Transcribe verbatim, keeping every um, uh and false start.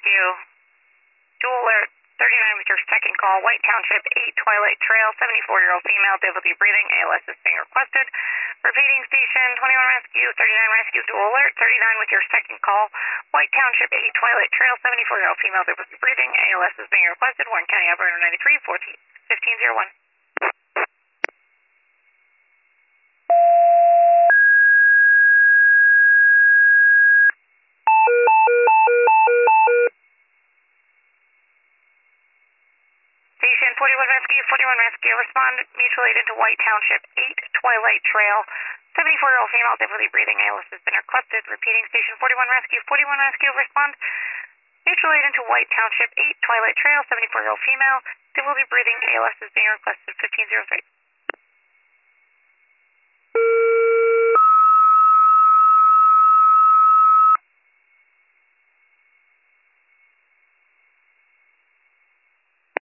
Rescue. Dual alert, thirty-nine with your second call, White Township, eight Twilight Trail, seventy-four-year-old female, difficulty breathing, A L S is being requested. Repeating station, twenty-one Rescue, thirty-nine Rescue, dual alert, thirty-nine with your second call, White Township, eight Twilight Trail, seventy-four-year-old female, difficulty breathing, A L S is being requested. Warren County Operator ninety-three, fifteen oh one. Station forty-one Rescue, forty-one Rescue, respond mutual aid into White Township, eight Twilight Trail, seventy-four-year-old female, difficulty breathing, A L S has been requested. Repeating station forty-one Rescue, forty-one Rescue, respond mutual aid into White Township, eight Twilight Trail, seventy-four-year-old female, difficulty breathing, A L S is being requested, fifteen oh three.